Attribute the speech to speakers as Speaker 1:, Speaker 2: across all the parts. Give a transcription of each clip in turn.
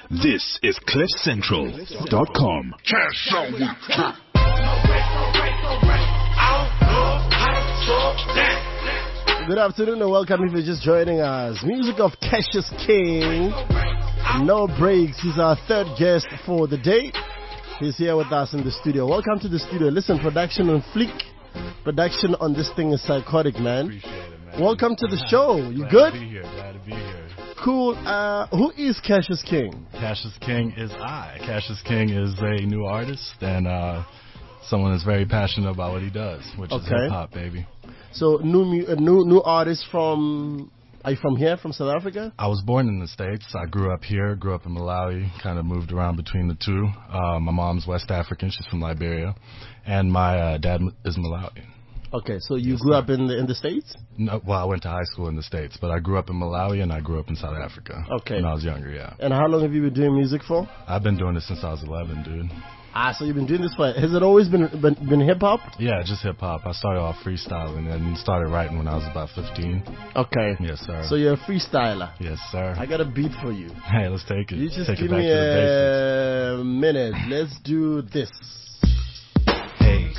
Speaker 1: This is CliffCentral.com.
Speaker 2: Cash out with Kurt.
Speaker 3: Good afternoon and welcome if you're just joining us. Music of Cassius King. No breaks. He's our third guest for the day. He's here with us in the studio. Welcome to the studio. Listen, production on fleek. Production on this thing is psychotic, man.
Speaker 4: Appreciate it, man.
Speaker 3: Welcome to the show. You good?
Speaker 4: Glad to be here.
Speaker 3: Cool. Who is Cassius King?
Speaker 4: Cassius King is I. Cassius King is a new artist and someone that's very passionate about what he does, which is hip hop, baby.
Speaker 3: So new artist from. Are you from here, from South Africa?
Speaker 4: I was born in the States. I grew up here, grew up in Malawi, kind of moved around between the two. My mom's West African, she's from Liberia, and my dad is Malawi.
Speaker 3: Okay, so you grew up in the States?
Speaker 4: No, well, I went to high school in the States, but I grew up in Malawi and I grew up in South Africa.
Speaker 3: Okay.
Speaker 4: When I was younger, yeah.
Speaker 3: And how long have you been doing music for?
Speaker 4: I've been doing this since I was 11, dude.
Speaker 3: So you've been doing this for, has it always been hip-hop?
Speaker 4: Yeah, just hip-hop. I started off freestyling and started writing when I was about 15.
Speaker 3: Okay.
Speaker 4: Yes, sir.
Speaker 3: So you're a freestyler?
Speaker 4: Yes, sir.
Speaker 3: I got a beat for you.
Speaker 4: Hey, let's take it.
Speaker 3: You just
Speaker 4: take
Speaker 3: give
Speaker 4: it back
Speaker 3: me
Speaker 4: to the
Speaker 3: a minute. Let's do this.
Speaker 5: Hey.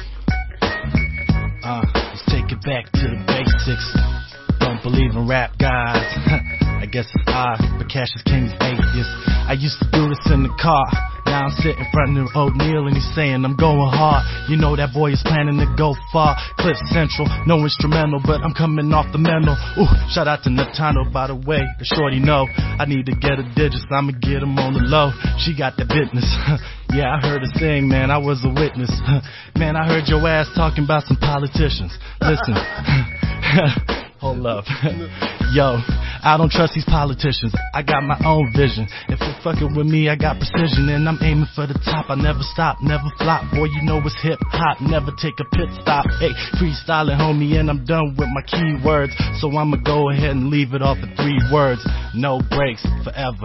Speaker 5: Let's take it back to the basics. Don't believe in rap guys. I guess it's odd, but Cassius King's atheist. I used to do this in the car. Now I'm sitting in front of O'Neal and he's saying I'm going hard. You know that boy is planning to go far. Cliff Central, no instrumental, but I'm coming off the mental. Ooh, shout out to Natano, by the way. The shorty know I need to get her digits. I'ma get him on the low. She got the business. Yeah, I heard her sing, man. I was a witness. Man, I heard your ass talking about some politicians. Listen. Hold up. Yo, I don't trust these politicians. I got my own vision. If you're fucking with me, I got precision. And I'm aiming for the top. I never stop, never flop. Boy, you know it's hip hop. Never take a pit stop. Hey, freestyling, homie, and I'm done with my keywords. So I'ma go ahead and leave it off at 3 words. No breaks, forever.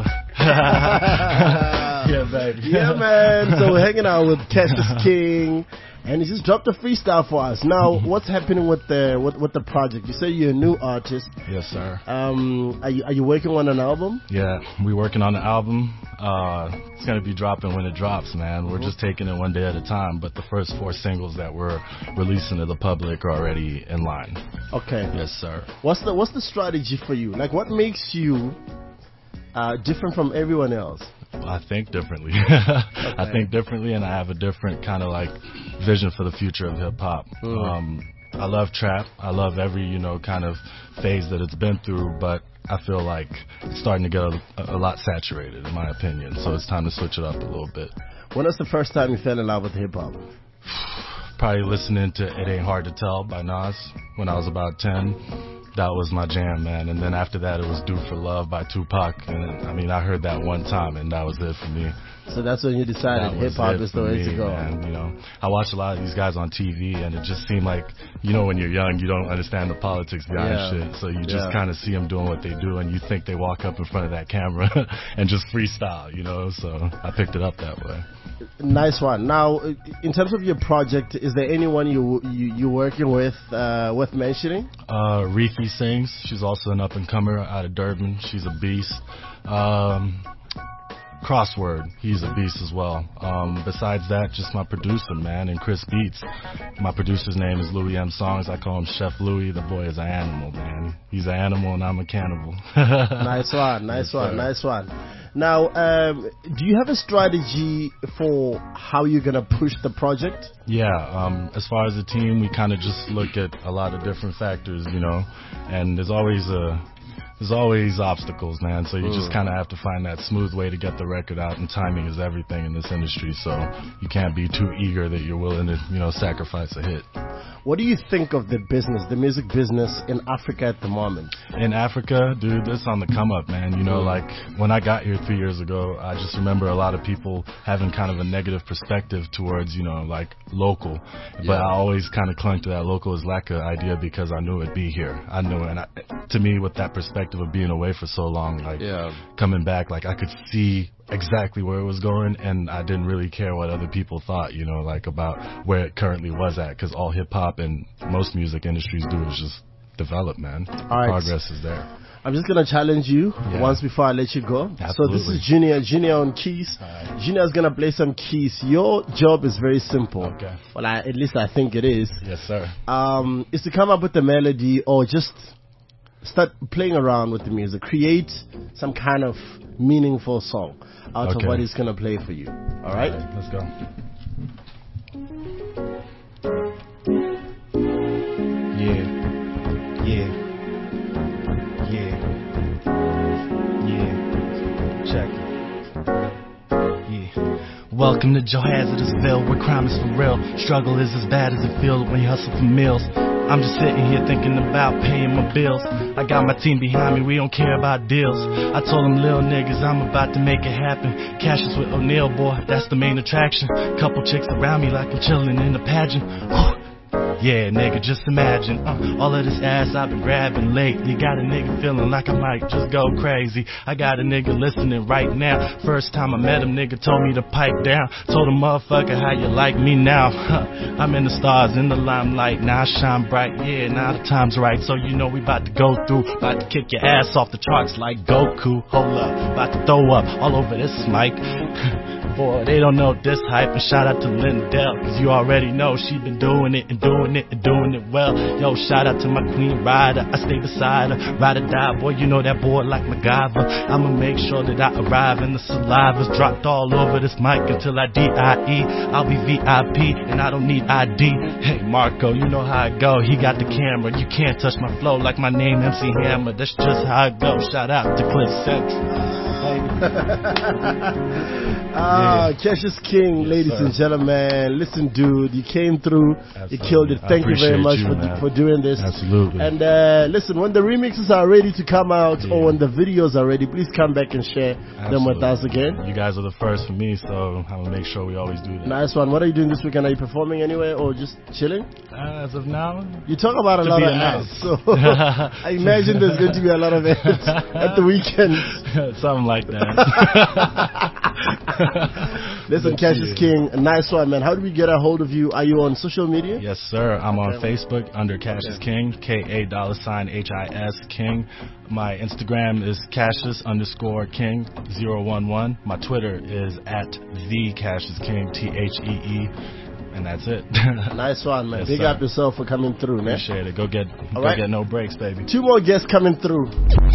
Speaker 5: Yeah, baby.
Speaker 3: Yeah, man. So we're hanging out with Cassius King. And he just dropped a freestyle for us. Now, what's happening with the project? You say you're a new artist.
Speaker 4: Yes, sir.
Speaker 3: Are you working on an album?
Speaker 4: Yeah, we're working on the album. It's gonna be dropping when it drops, man. We're just taking it one day at a time. But the first 4 singles that we're releasing to the public are already in line.
Speaker 3: Okay.
Speaker 4: Yes, sir.
Speaker 3: What's the strategy for you? Like, what makes you different from everyone else?
Speaker 4: I think differently. I think differently, and I have a different kind of like vision for the future of hip hop. I love trap. I love every kind of phase that it's been through, but I feel like it's starting to get a lot saturated, in my opinion. So it's time to switch it up a little bit.
Speaker 3: When was the first time you fell in love with hip hop?
Speaker 4: Probably listening to "It Ain't Hard to Tell" by Nas when I was about 10. That was my jam, man. And then after that, it was "Do for Love" by Tupac. And I mean, I heard that one time, and that was it for me.
Speaker 3: So that's when you decided hip hop is the way to go.
Speaker 4: Man. I watch a lot of these guys on TV, and it just seemed like, when you're young, you don't understand the politics behind shit. So you just kind of see them doing what they do, and you think they walk up in front of that camera and just freestyle, So I picked it up that way.
Speaker 3: Nice one. Now, in terms of your project, is there anyone you working with worth mentioning?
Speaker 4: Reefy sings. She's also an up-and-comer out of Durban. She's a beast. Crossword, he's a beast as well. Besides that, just my producer, man, and Chris Beats. My producer's name is Louis M. Songs. I call him Chef Louis. The boy is an animal, man. He's an animal and I'm a cannibal.
Speaker 3: Nice one. Now, do you have a strategy for how you're going to push the project?
Speaker 4: Yeah, as far as the team, we kind of just look at a lot of different factors, and there's always obstacles, man. So you just kind of have to find that smooth way to get the record out, and timing is everything in this industry. So you can't be too eager that you're willing to, sacrifice a hit.
Speaker 3: What do you think of the music business in Africa at the moment?
Speaker 4: In Africa, dude, it's on the come up, man. Like when I got here 3 years ago, I just remember a lot of people having kind of a negative perspective towards, like local. But I always kind of clung to that local is like an idea because I knew it'd be here. I knew it. And to me, with that perspective of being away for so long, coming back, I could see exactly where it was going, and I didn't really care what other people thought, about where it currently was at, because all hip hop and most music industries do is just develop, man.
Speaker 3: All right.
Speaker 4: Progress is there.
Speaker 3: I'm just gonna challenge you once before I let you go.
Speaker 4: Absolutely.
Speaker 3: So this is Junior on keys.
Speaker 4: Right.
Speaker 3: Junior's gonna play some keys. Your job is very simple.
Speaker 4: Okay.
Speaker 3: Well, at least I think it is.
Speaker 4: Yes, sir.
Speaker 3: Is to come up with the melody or just start playing around with the music. Create some kind of meaningful song out of what he's gonna play for you. All right?
Speaker 4: Let's go.
Speaker 5: Check it. Welcome to Johannesburg, where crime is for real. Struggle is as bad as it feels when you hustle for meals. I'm just sitting here thinking about paying my bills. I got my team behind me, we don't care about deals. I told them little niggas I'm about to make it happen. Cassius with O'Neal, boy, that's the main attraction. Couple chicks around me like I'm chilling in a pageant. Yeah, nigga, just imagine all of this ass I've been grabbing lately. Got a nigga feeling like I might just go crazy. I got a nigga listening right now. First time I met him, nigga told me to pipe down. Told him, motherfucker, how you like me now? I'm in the stars, in the limelight. Now I shine bright, yeah, now the time's right. So you know we about to go through. About to kick your ass off the charts like Goku. Hold up, about to throw up all over this mic. Boy, they don't know this hype. And shout out to Lindell, cause you already know she been doing it and doing it and doing it well. Yo, shout out to my queen Ryder. I stay beside her, ride or die, boy. You know that boy like MacGyver. I'ma make sure that I arrive and the saliva's dropped all over this mic until I DIE. I'll be VIP and I don't need ID. Hey Marco, you know how it go. He got the camera. You can't touch my flow like my name MC Hammer. That's just how it goes. Shout out to Cliff Central.
Speaker 3: Cassius King, ladies and gentlemen. Listen, dude, you came through.
Speaker 4: Absolutely.
Speaker 3: You killed it. Thank you very much for doing this.
Speaker 4: Absolutely.
Speaker 3: And listen, when the remixes are ready to come out or when the videos are ready, please come back and share them with us again.
Speaker 4: You guys are the first for me, so I'm going to make sure we always do that.
Speaker 3: Nice one. What are you doing this weekend? Are you performing anywhere or just chilling?
Speaker 4: As of now,
Speaker 3: you talk about a lot of acts, so I imagine there's going to be a lot of acts at the weekend.
Speaker 4: Something like that.
Speaker 3: Listen, Cassius King, a nice one, man. How do we get a hold of you? Are you on social media?
Speaker 4: Yes, sir. I'm on Facebook under Cassius King, KA$HIS King. My Instagram is Cassius_King011. My Twitter is @TheCassiusKing, THEE. And that's it.
Speaker 3: Nice one, man.
Speaker 4: Yes,
Speaker 3: Big
Speaker 4: sir.
Speaker 3: up yourself for coming through, man.
Speaker 4: Appreciate it. Go get no breaks, baby.
Speaker 3: 2 more guests coming through.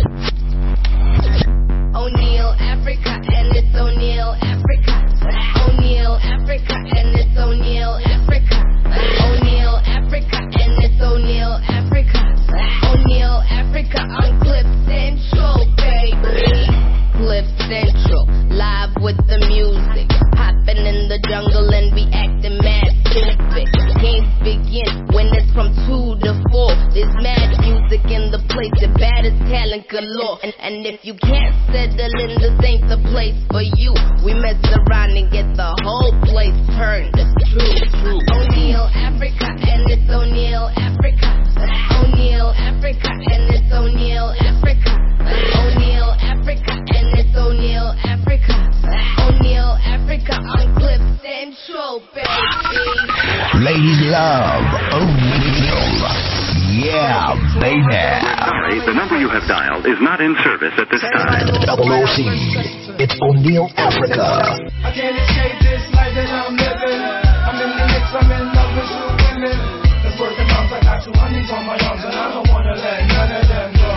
Speaker 2: O'Neal, Africa, and it's O'Neal, Africa. O'Neal, Africa, and it's O'Neal, Africa. O'Neal, Africa, and it's O'Neal, Africa. O'Neal, Africa on Cliff Central, baby. Cliff Central, live with the music. Hopping in the jungle and we acting mad stupid. Games begin when it's from 2 to 4. There's mad music in the place, the baddest talent galore. And if you can't settle in, this ain't the place for you. We mess around and get the whole place turned. True. O'Neal, Africa, and it's O'Neal, Africa. O'Neal, Africa, and it's O'Neal, Africa. O'Neal, Africa, and it's O'Neal, Africa. O'Neal, Africa on Cliff Central, baby.
Speaker 6: Ladies love O'Neal. Yeah, baby.
Speaker 7: Sorry, the number you have dialed is not in service at this time.
Speaker 6: OOC. It's O'Neal Africa.
Speaker 8: I can't escape this life that I'm living. I'm in the mix, I'm in love with 2 women. Let's work the moms, I got 2 honeys on my arms, and I don't wanna let none of them go.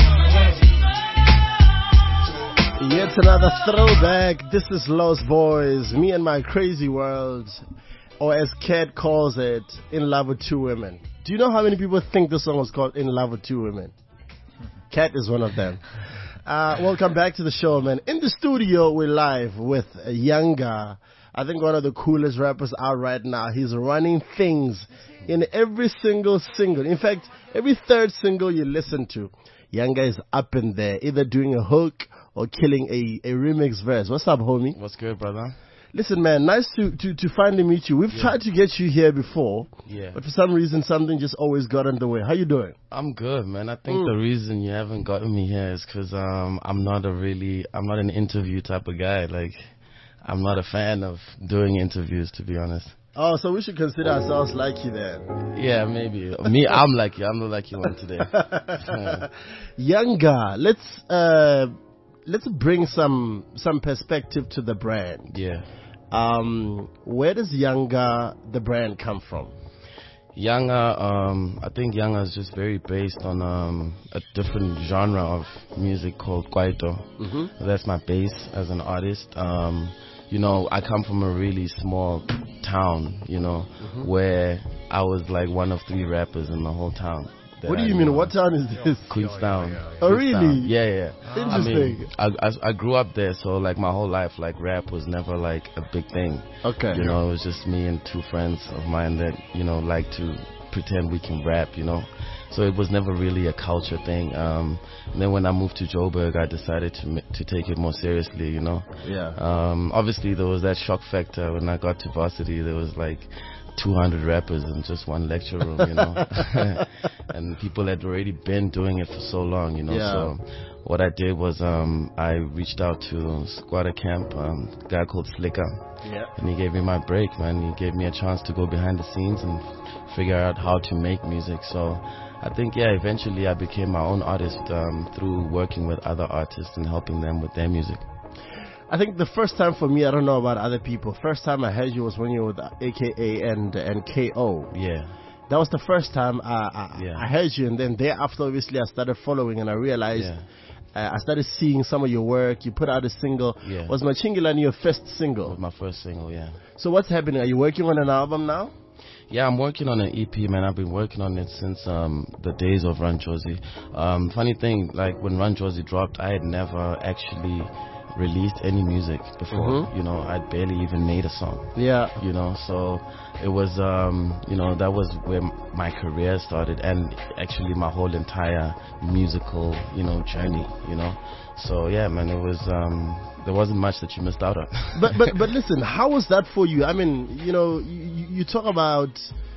Speaker 3: Yet another throwback. This is Lost Boys, me and my crazy world, or as Cat calls it, In Love with 2 Women. Do you know how many people think the song was called In Love with 2 Women? Cat is one of them. Welcome back to the show, man. In the studio, we're live with Yanga. I think one of the coolest rappers out right now. He's running things in every single single. In fact, every 3rd single you listen to, Yanga is up in there, either doing a hook or killing a remix verse. What's up, homie?
Speaker 9: What's good, brother?
Speaker 3: Listen, man, nice to finally meet you. We've tried to get you here before, but for some reason, something just always got in the way. How you doing?
Speaker 9: I'm good, man. I think the reason you haven't gotten me here is because I'm not an interview type of guy. Like, I'm not a fan of doing interviews, to be honest.
Speaker 3: Oh, so we should consider ourselves lucky then.
Speaker 9: Yeah, maybe. Me, I'm lucky. I'm the lucky one today.
Speaker 3: Younger, let's bring some perspective to the brand.
Speaker 9: Yeah.
Speaker 3: Where does Younger, the brand, come from?
Speaker 9: Younger, I think Younger is just very based on a different genre of music called Kwaito.
Speaker 3: Mm-hmm.
Speaker 9: That's my base as an artist. You know, I come from a really small town, you know, where I was like one of 3 rappers in the whole town.
Speaker 3: What do you mean? What town is this?
Speaker 9: Queenstown.
Speaker 3: Oh, really?
Speaker 9: Yeah.
Speaker 3: Interesting.
Speaker 9: I mean, I grew up there, so like my whole life, like rap was never like a big thing.
Speaker 3: Okay.
Speaker 9: You know, it was just me and 2 friends of mine that, you know, like to pretend we can rap, you know. So it was never really a culture thing. And then when I moved to Joburg, I decided to take it more seriously, you know.
Speaker 3: Yeah.
Speaker 9: Obviously, there was that shock factor when I got to varsity. There was like 200 rappers in just one lecture room, you know. And people had already been doing it for so long, you know.
Speaker 3: Yeah.
Speaker 9: So what I did was I reached out to Squatter Camp, a guy called Slicker.
Speaker 3: Yeah.
Speaker 9: And he gave me my break, man. He gave me a chance to go behind the scenes and figure out how to make music. So I think, yeah, eventually I became my own artist through working with other artists and helping them with their music.
Speaker 3: I think the first time for me, I don't know about other people, first time I heard you was when you were with AKA and KO.
Speaker 9: Yeah.
Speaker 3: That was the first time I heard you, and then thereafter, obviously, I started following, and I realized I started seeing some of your work. You put out a single.
Speaker 9: Yeah.
Speaker 3: Was Machingilani your first single?
Speaker 9: My first single, yeah.
Speaker 3: So what's happening? Are you working on an album now?
Speaker 9: Yeah, I'm working on an EP, man. I've been working on it since the days of Run Josie. Funny thing, like when Run Josie dropped, I had never actually released any music before. You know, I'd barely even made a song.
Speaker 3: Yeah.
Speaker 9: You know, so it was, you know, that was where my career started, and actually my whole entire musical, you know, journey, you know. So yeah, man, it was, there wasn't much that you missed out on.
Speaker 3: but listen, how was that for you? I mean, you know, you talk about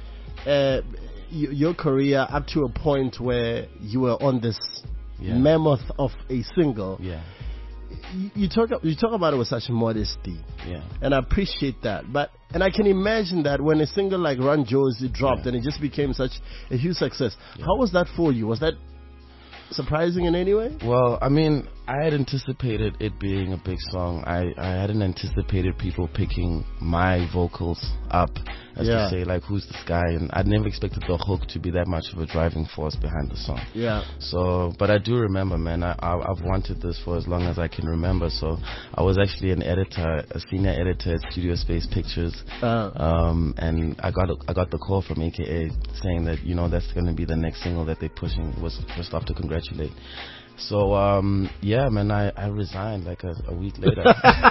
Speaker 3: your career up to a point where you were on this mammoth of a single.
Speaker 9: Yeah.
Speaker 3: You talk about it with such modesty, and I appreciate that. And I can imagine that when a single like Run Josie dropped and it just became such a huge success. How was that for you? Was that surprising in any way?
Speaker 9: Well, I mean, I had anticipated it being a big song. I hadn't anticipated people picking my vocals up, as you say, like Who's This Guy? And I'd never expected the hook to be that much of a driving force behind the song.
Speaker 3: Yeah.
Speaker 9: So, but I do remember, man, I've wanted this for as long as I can remember. So I was actually an editor, a senior editor at Studio Space Pictures. And I got the call from AKA saying that, you know, that's going to be the next single that they're pushing, was First Off to Congratulate. So, yeah, man, I resigned like a week later.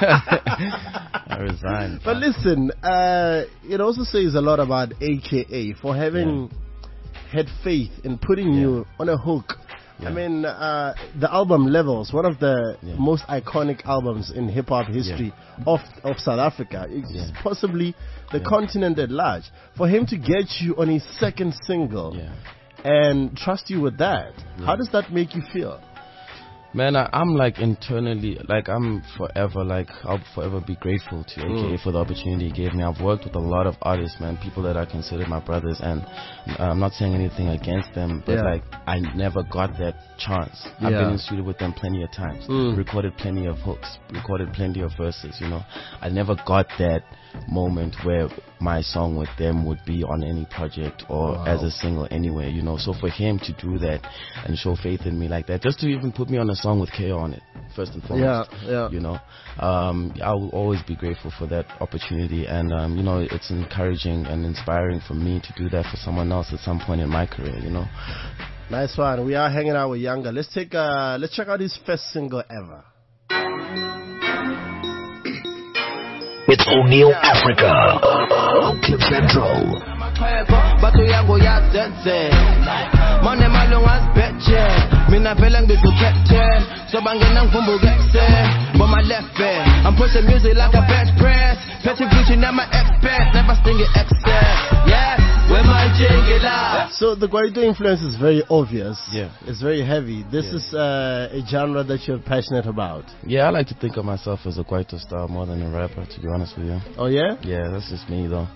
Speaker 9: I resigned.
Speaker 3: But listen, it also says a lot about AKA for having had faith in putting you on a hook. I mean, the album Levels, one of the most iconic albums in hip-hop history of South Africa. It's possibly the continent at large. For him to get you on his second single and trust you with that, how does that make you feel?
Speaker 9: Man, I'm like internally, like I'll forever be grateful to AKA for the opportunity he gave me. I've worked with a lot of artists, man, people that I consider my brothers, and I'm not saying anything against them, but like I never got that chance. I've been in studio with them plenty of times, recorded plenty of hooks, recorded plenty of verses, you know. I never got that moment where my song with them would be on any project or as a single anyway, you know. So for him to do that and show faith in me like that, just to even put me on a song with KO on it, first and foremost, you know, I will always be grateful for that opportunity. And you know, it's encouraging and inspiring for me to do that for someone else at some point in my career, you know.
Speaker 3: Nice one. We are hanging out with Younger. Let's check out his first single ever.
Speaker 6: It's O'Neal Africa on Cliff Central.
Speaker 10: Mina vela ngibiza captain so bangena ngivumbuke but my left bed I'm pushing music like a bench press petty vision I'm an expert never sting it excess where my jingla.
Speaker 3: So the Kwaito influence is very obvious. It's very heavy. This is a genre that you're passionate about.
Speaker 9: I like to think of myself as a Kwaito star more than a rapper, to be honest with you.
Speaker 3: Oh yeah?
Speaker 9: Yeah, that's just me though.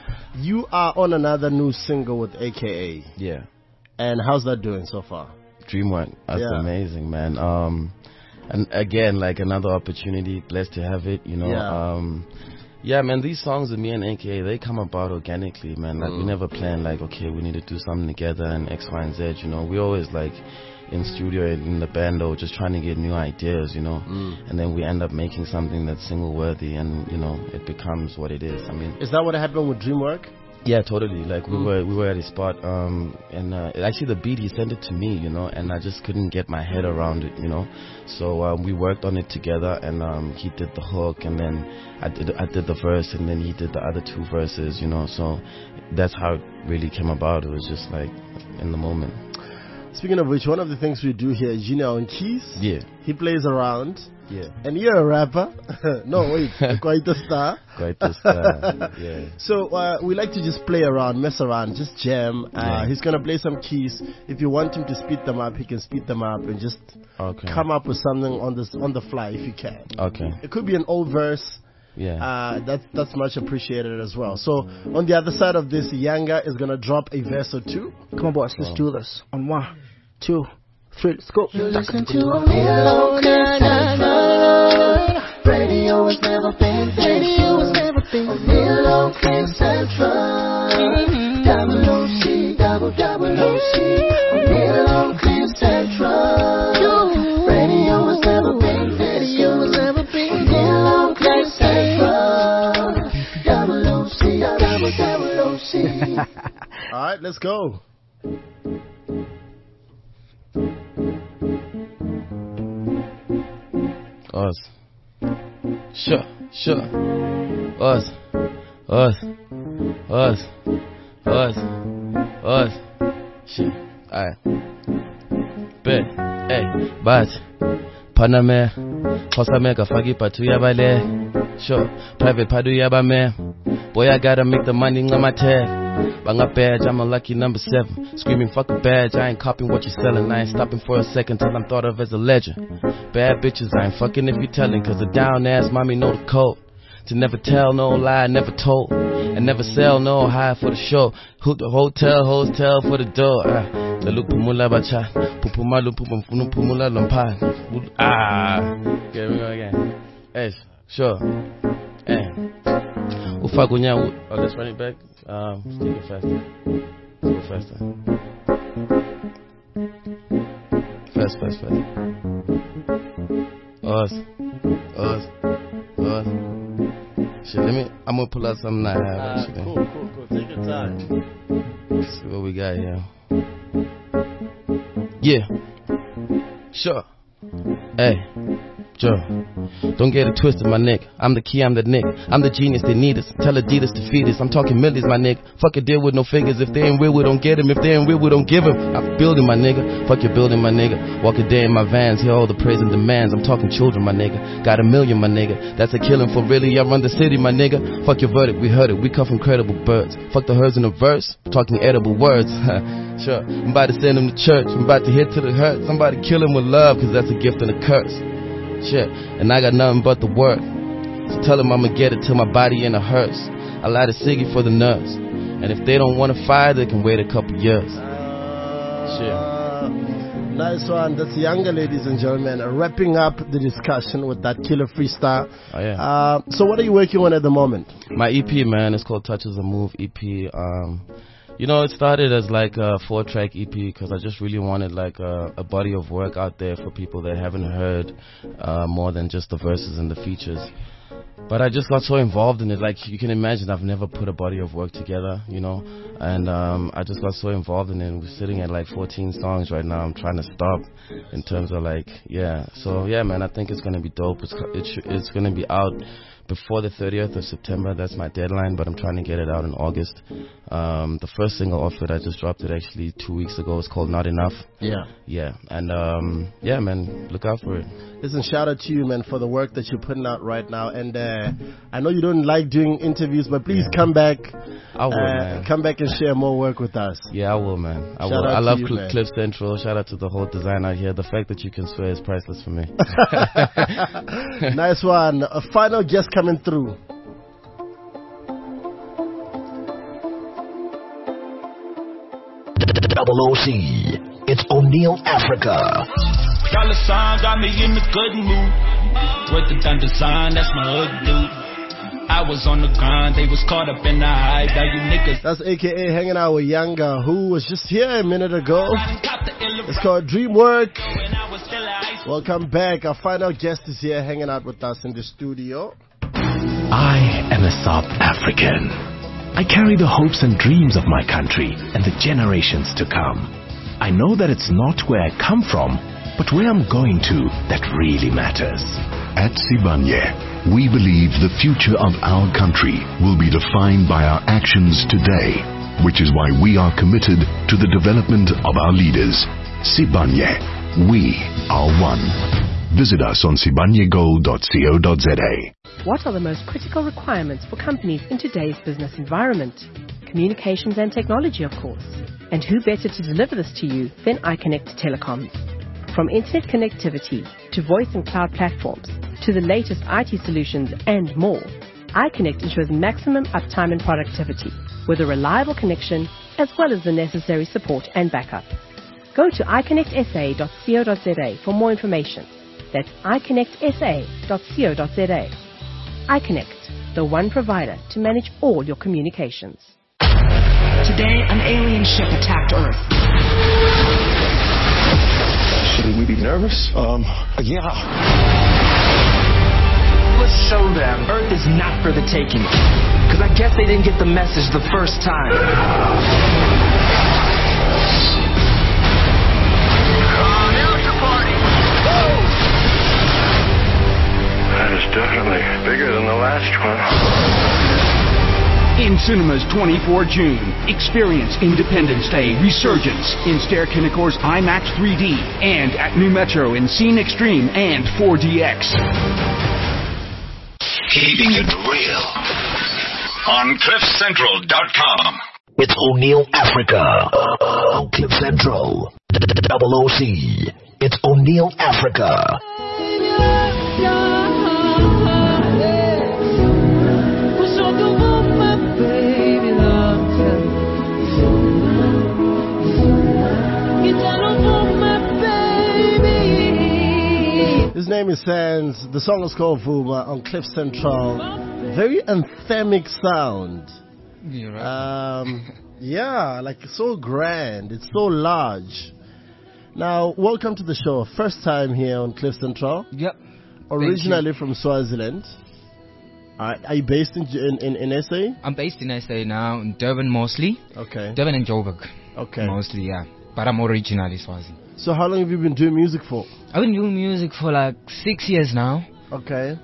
Speaker 3: You are on another new single with AKA.
Speaker 9: Yeah.
Speaker 3: And how's that doing so far?
Speaker 9: Dreamwork. That's amazing, man. And again, like another opportunity, blessed to have it, you know. Yeah, man, these songs with me and AKA, they come about organically, man. Like, we never plan, like, okay, we need to do something together and X, Y, and Z, you know. We always, like, in studio and in the band, though, just trying to get new ideas, you know. And then we end up making something that's single-worthy and, you know, it becomes what it is. I mean...
Speaker 3: Is that what happened with Dreamwork?
Speaker 9: Yeah, totally. Like, we were at a spot, and actually the beat, he sent it to me, you know, and I just couldn't get my head around it, you know. So we worked on it together, and he did the hook, and then I did the verse, and then he did the other two verses, you know. So that's how it really came about. It was just like in the moment.
Speaker 3: Speaking of which, one of the things we do here is Junior on keys.
Speaker 9: Yeah.
Speaker 3: He plays around.
Speaker 9: Yeah.
Speaker 3: And you're a rapper. No, wait. Quite a star.
Speaker 9: Quite a star. Yeah.
Speaker 3: So we like to just play around, mess around, just jam. He's going to play some keys. If you want him to speed them up, he can speed them up and just come up with something on the fly if you can.
Speaker 9: Okay.
Speaker 3: It could be an old verse.
Speaker 9: Yeah.
Speaker 3: That's much appreciated as well. So on the other side of this, Yanga is going to drop a verse or two.
Speaker 11: Come on, boys. Let's do this. On 1, 2, 3, let's go.
Speaker 2: You listen to O'Neal Central. Radio has never been O'Neal on Cliff Central. Double O-C, double O-C. O'Neal on Cliff Central. Radio has never been O'Neal on Cliff Central. Double O-C, double O-C.
Speaker 3: All right, let's go.
Speaker 9: Us. Sure. Us. Shit. Alright. Bet. Hey. But. Paname. Hosame kafagi patu yabale. Sure. Private padu yabame. Boy, I gotta make the money on my tab. Bang a badge, I'm a lucky number 7. Screaming fuck a badge, I ain't copying what you're selling. I ain't stopping for a second till I'm thought of as a legend. Bad bitches, I ain't fucking if you telling. Cause the down ass mommy know the code. To never tell no lie, never told. And never sell no high for the show. Hotel for the door. The look pumula bacha. Pupumalu pumula lumpa. Okay, we go again. Hey, sure. Ufagunya, let's run it back. Take it faster. Go faster. Fast. Us. Shit, I'm gonna pull out something I have actually.
Speaker 3: Cool. Take your time.
Speaker 9: Let's see what we got here. Yeah. Sure. Hey. Joe. Don't get it twisted, my nigga. I'm the key, I'm the nigga. I'm the genius they need us. Tell Adidas to feed us. I'm talking millions, my nigga. Fuck a deal with no figures. If they ain't real, we don't get them. If they ain't real, we don't give them. I'm building, my nigga. Fuck your building, my nigga. Walk a day in my vans. Hear all the praise and demands. I'm talking children, my nigga. Got a million, my nigga. That's a killing for really. I run the city, my nigga. Fuck your verdict, we heard it. We come from credible birds. Fuck the herds in the verse. Talking edible words. Sure. I'm about to send them to church. I'm about to hit to the hurt. Somebody kill him with love, cause that's a gift and a curse. Shit, and I got nothing but the word. So tell them I'ma get it till my body in a hearse. I light a ciggy for the nerves. And if they don't want to fire, they can wait a couple years. Shit.
Speaker 3: Nice one. That's Younger, ladies and gentlemen. Wrapping up the discussion with that killer freestyle.
Speaker 9: Oh, yeah.
Speaker 3: So what are you working on at the moment?
Speaker 9: My EP, man. It's called Touches a Move EP. You know, it started as like a 4-track EP because I just really wanted like a body of work out there for people that haven't heard more than just the verses and the features. But I just got so involved in it. Like, you can imagine, I've never put a body of work together, you know. And I just got so involved in it. We're sitting at like 14 songs right now. I'm trying to stop in terms of like, yeah. So, yeah, man, I think it's going to be dope. It's going to be out before the 30th of September. That's my deadline, but I'm trying to get it out in August. The first single off it, I just dropped it actually 2 weeks ago. It's called Not Enough.
Speaker 3: Yeah.
Speaker 9: Yeah. And, yeah, man, look out for it.
Speaker 3: Listen, shout out to you, man, for the work that you're putting out right now. And I know you don't like doing interviews, but please come back.
Speaker 9: I will, man.
Speaker 3: Come back and share more work with us.
Speaker 9: Yeah, I will, man. I will. I love Cliff Central. Shout out to the whole design out here. The fact that you can swear is priceless for me.
Speaker 3: Nice one. A final guest coming through.
Speaker 6: OOC. It's O'Neill Africa.
Speaker 12: Dollar sign got me in a good mood. Worth the done design, that's my hood dude. I was on the grind, they was caught up in the hype. Now you niggas.
Speaker 3: That's AKA hanging out with Yanga, who was just here a minute ago. It's called Dreamwork. Welcome back. Our final guest is here hanging out with us in the studio.
Speaker 6: I am a South African. I carry the hopes and dreams of my country and the generations to come. I know that it's not where I come from, but where I'm going to that really matters.
Speaker 13: At Sibanye, we believe the future of our country will be defined by our actions today, which is why we are committed to the development of our leaders. Sibanye, we are one. Visit us on sibanyegold.co.za.
Speaker 14: What are the most critical requirements for companies in today's business environment? Communications and technology, of course. And who better to deliver this to you than iConnect Telecoms? From internet connectivity to voice and cloud platforms to the latest IT solutions and more, iConnect ensures maximum uptime and productivity with a reliable connection as well as the necessary support and backup. Go to iConnectSA.co.za for more information. That's iConnectSA.co.za. iConnect, the one provider to manage all your communications.
Speaker 15: Today, an alien ship attacked Earth.
Speaker 16: Should we be nervous? Yeah.
Speaker 15: Let's show them Earth is not for the taking. Because I guess they didn't get the message the first time.
Speaker 17: That is definitely bigger than the last one.
Speaker 18: In cinemas 24 June, experience Independence Day Resurgence in Ster-Kinnekor's IMAX 3D and at New Metro in Scene Extreme and 4DX.
Speaker 6: Keeping it real on CliffCentral.com. It's O'Neill Africa on Cliff Central. OOC. It's O'Neill Africa.
Speaker 3: His name is Sands. The song is called Vuma on Cliff Central. Very anthemic sound.
Speaker 19: You're right.
Speaker 3: Yeah, like so grand. It's so large. Now, welcome to the show. First time here on Cliff Central.
Speaker 19: Yep.
Speaker 3: Originally from Swaziland. Are you based in SA?
Speaker 19: I'm based in SA now, in Durban mostly.
Speaker 3: Okay.
Speaker 19: Durban and Joburg.
Speaker 3: Okay.
Speaker 19: Mostly, yeah. But I'm originally Swazi.
Speaker 3: So how long have you been doing music for?
Speaker 19: I've been doing music for like 6 years now.
Speaker 3: Okay.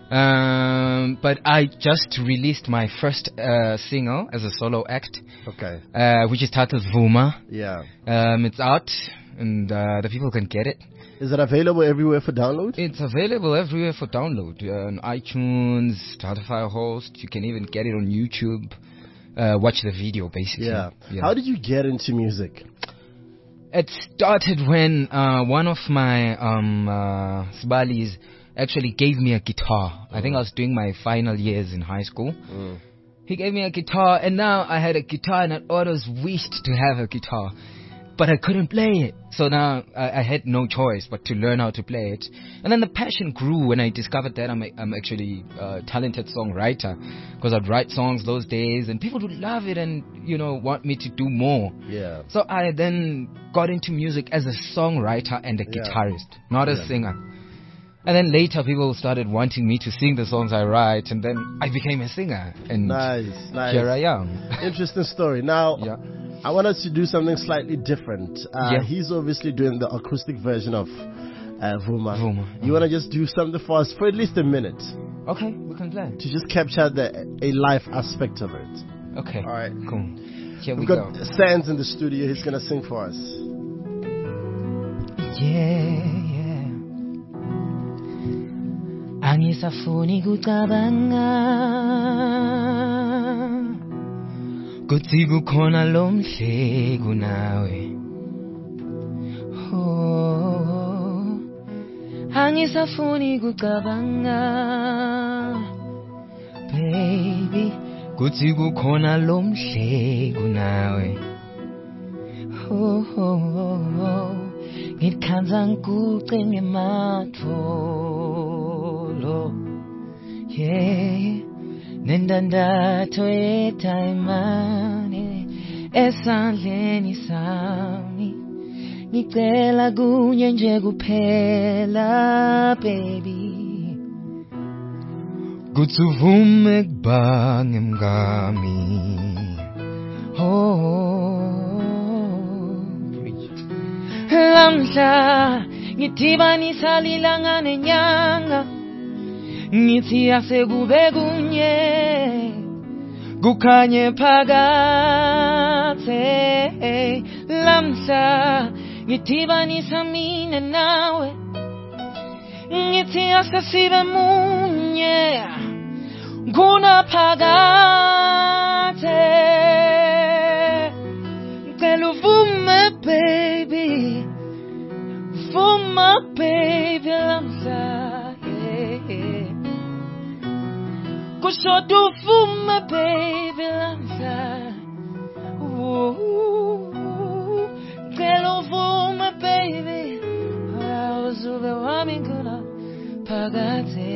Speaker 19: But I just released my first single as a solo act.
Speaker 3: Okay.
Speaker 19: Which is titled Vuma.
Speaker 3: Yeah.
Speaker 19: It's out and the people can get it.
Speaker 3: Is it available everywhere for download?
Speaker 19: It's available everywhere for download. On iTunes, Spotify host. You can even get it on YouTube. Watch the video, basically.
Speaker 3: Yeah. How did you get into music?
Speaker 19: It started when one of my Sibalis actually gave me a guitar. I think I was doing my final years in high school. He gave me a guitar, and now I had a guitar, and I always wished to have a guitar. But I couldn't play it. So now I had no choice but to learn how to play it. And then the passion grew when I discovered that I'm actually a talented songwriter. Because I'd write songs those days and people would love it and, want me to do more.
Speaker 3: Yeah.
Speaker 19: So I then got into music as a songwriter and a guitarist, not a singer. And then later people started wanting me to sing the songs I write, and then I became a singer. And
Speaker 3: nice.
Speaker 19: Here I am.
Speaker 3: Interesting story. Now, I want us to do something slightly different. He's obviously doing the acoustic version of Vuma. You want to just do something for us for at least a minute?
Speaker 19: Okay, we can play.
Speaker 3: To just capture a live aspect of it.
Speaker 19: Okay.
Speaker 3: All right.
Speaker 19: Cool. Here
Speaker 3: We've got Sands in the studio. He's going to sing for us.
Speaker 20: Angisafuni kucabanga kuthi kukhona lo mhleko nawe angisafuni kucabanga baby kuthi kukhona lo mhleko nawe ngikhanza ngikucinge matfolo yeah nendandatho yetayimane esandleni sami ngicela kunye nje kuphela baby
Speaker 19: kutsi uvume kubange mngami
Speaker 20: lamhla ngidhibanisa lilanga nenyanga ngithi asekube kunye kukhanye phakathe lamhla ngidhibanisa mina nawe ngithi asesibe munye kunaphakathe ngicela uvume baby vuma baby lamhla kushoda uvume baby lamhla ngicela uvume baby awuzube wami kunaphakathe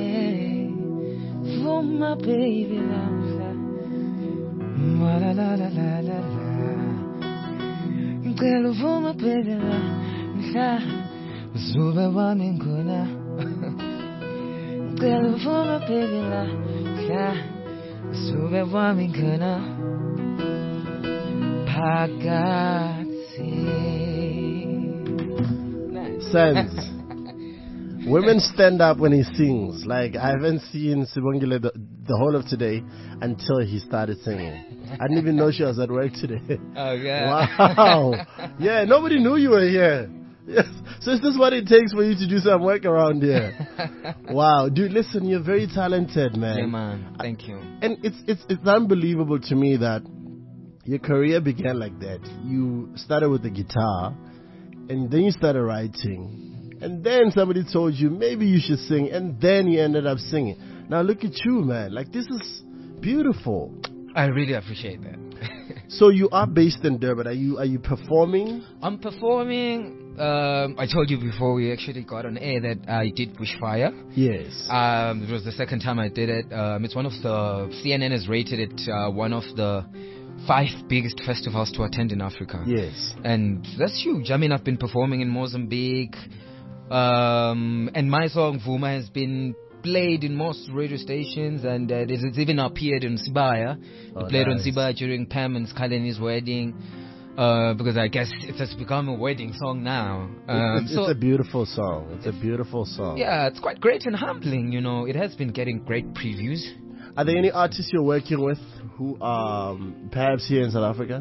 Speaker 20: vuma baby lamhla la la la la la ngicela uvume baby lamhla uzube wami ngona ngicela uvume baby lamhla uzube wami ngona phakathe.
Speaker 3: Sense. Women stand up when he sings. Like, I haven't seen Sibongile the whole of today until he started singing. I didn't even know she was at work today.
Speaker 19: Oh, yeah.
Speaker 3: Wow. Yeah, nobody knew you were here. Yes. So is this what it takes for you to do some work around here? Wow. Dude, listen, you're very talented, man.
Speaker 19: Yeah, man. Thank you.
Speaker 3: And it's unbelievable to me that your career began like that. You started with the guitar, and then you started writing. And then somebody told you maybe you should sing, and then you ended up singing. Now look at you, man. Like, this is beautiful.
Speaker 19: I really appreciate that.
Speaker 3: So you are based in Durban. Are you performing?
Speaker 19: I'm performing. I told you before we actually got on air that I did Bushfire.
Speaker 3: Yes.
Speaker 19: It was the second time I did it. It's one of the CNN has rated it one of the 5 biggest festivals to attend in Africa.
Speaker 3: Yes.
Speaker 19: And that's huge. I mean, I've been performing in Mozambique. And my song Vuma has been played in most radio stations, and it's even appeared in Sibaya. It played on Sibaya during Pam and Skaleni's wedding, because I guess it has become a wedding song now.
Speaker 3: It's a beautiful song. It's a beautiful song.
Speaker 19: Yeah, it's quite great and humbling, you know. It has been getting great previews.
Speaker 3: Are there any artists you're working with who are perhaps here in South Africa?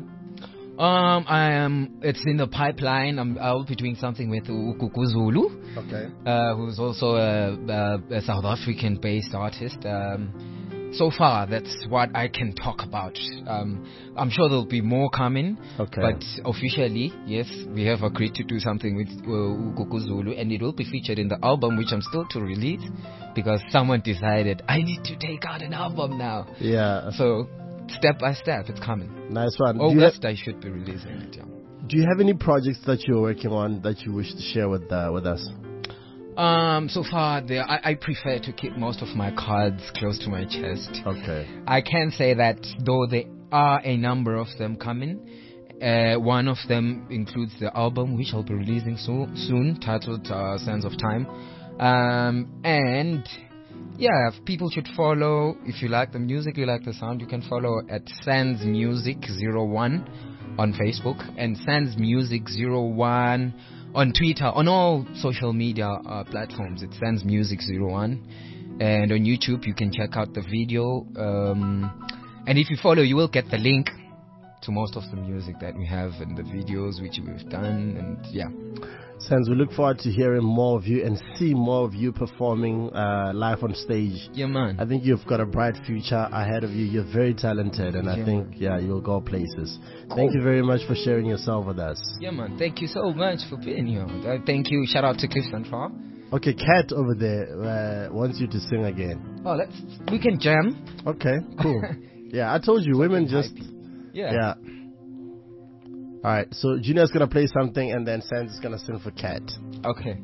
Speaker 19: It's in the pipeline. I'll be doing something with Ukukuzulu.
Speaker 3: Okay.
Speaker 19: Who's also a South African-based artist. So far, that's what I can talk about. I'm sure there'll be more coming.
Speaker 3: Okay.
Speaker 19: But officially, yes, we have agreed to do something with Ukukuzulu, and it will be featured in the album, which I'm still to release, because someone decided I need to take out an album now.
Speaker 3: Yeah.
Speaker 19: So, step by step, it's coming.
Speaker 3: Nice one.
Speaker 19: August, I should be releasing it. Yeah.
Speaker 3: Do you have any projects that you're working on that you wish to share with us?
Speaker 19: So far, I prefer to keep most of my cards close to my chest.
Speaker 3: Okay.
Speaker 19: I can say that though there are a number of them coming, one of them includes the album, which I'll be releasing soon, titled Sands of Time. And yeah, people should follow. If you like the music, you like the sound, you can follow at Sands Music 01 on Facebook and Sands Music 01 on Twitter, on all social media platforms. It's Sands Music 01. And on YouTube, you can check out the video. And if you follow, you will get the link to most of the music that we have and the videos which we've done. And yeah.
Speaker 3: Sands, we look forward to hearing more of you and see more of you performing live on stage.
Speaker 19: Yeah, man.
Speaker 3: I think you've got a bright future ahead of you. You're very talented, and I think, you'll go places. Cool. Thank you very much for sharing yourself with us.
Speaker 19: Yeah, man. Thank you so much for being here. Thank you. Shout out to Cliff Central.
Speaker 3: Okay, Kat over there wants you to sing again.
Speaker 19: Oh, we can jam.
Speaker 3: Okay, cool. Yeah, I told you, women just...
Speaker 19: Yeah.
Speaker 3: Alright, so Junior's gonna play something and then Sans is gonna sing for Cat.
Speaker 19: Okay.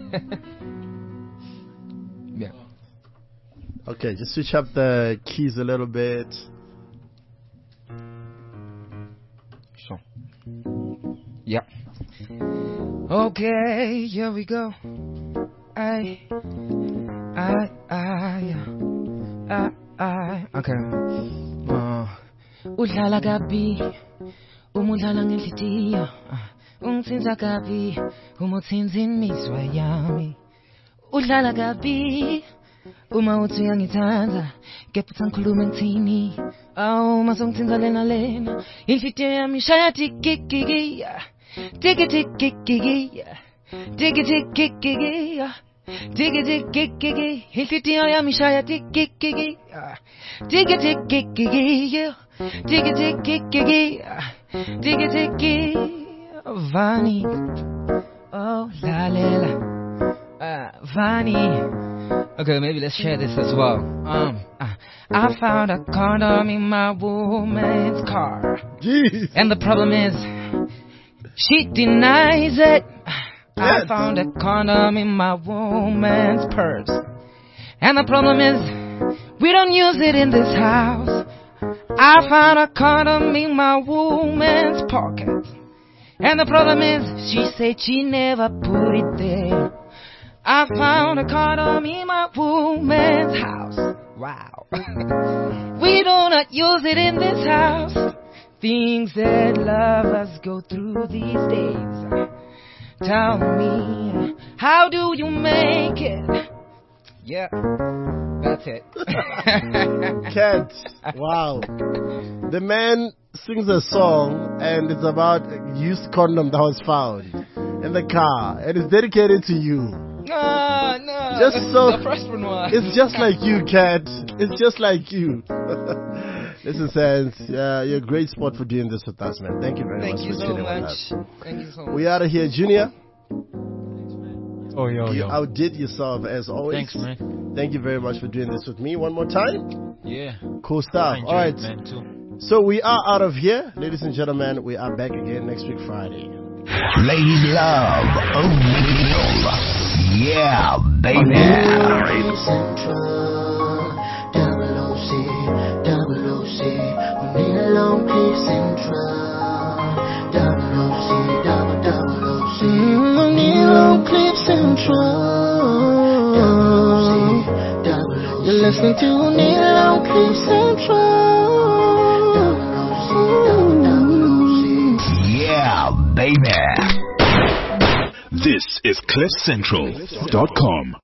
Speaker 19: Yeah.
Speaker 3: Okay, just switch up the keys a little bit.
Speaker 19: Sure. Yeah. Okay, here we go. Okay.
Speaker 20: Udlala kabi, umudlala ngenhlitiyo. Ungithinta kabi, umuthinta imizwa yami. Udlala kabi, uma uthi uyangithanda, kepha uthi ngikhulume ngithini. Awu, mase ungithinta lena lena. Inhlitiyo yami ishaya tikikiki. Tiki tiki tiki. Tiki tiki tiki. Tiki tiki tiki. Inhlitiyo yami ishaya tikikiki. Tiki tiki tiki. Tiki tiki tiki. Tiki tiki. Vani. Oh, la la. Vani.
Speaker 19: Okay, maybe let's share this as well.
Speaker 20: I found a condom in my woman's car.
Speaker 3: Jeez.
Speaker 20: And the problem is, she denies it. I found a condom in my woman's purse. And the problem is, we don't use it in this house. I found a condom in my woman's pocket. And the problem is, she said she never put it there. I found a condom in my woman's house. Wow. We do not use it in this house. Things that lovers go through these days. Tell me, how do you make it?
Speaker 19: Yeah, that's it.
Speaker 3: Cat, wow. The man sings a song and it's about a used condom that was found in the car and it's dedicated to you.
Speaker 19: No.
Speaker 3: Just so
Speaker 19: the first one was.
Speaker 3: It's just like you, Cat. It's just like you. Listen, Sans, you're a great sport for doing this with us, man. Thank you very much for chilling with us.
Speaker 19: Thank you so much.
Speaker 3: We out of here, Junior.
Speaker 21: Oh, yo.
Speaker 3: You outdid yourself as always.
Speaker 21: Thanks, man.
Speaker 3: Thank you very much for doing this with me. One more time.
Speaker 21: Yeah.
Speaker 3: Cool stuff. All right.
Speaker 21: Man, too.
Speaker 3: So we are out of here, ladies and gentlemen. We are back again next week, Friday.
Speaker 13: Lady Love, O'Neal. Yeah, baby.
Speaker 2: You're listening to O'Neal on Cliff Central.
Speaker 13: Yeah, baby.
Speaker 1: This is CliffCentral.com.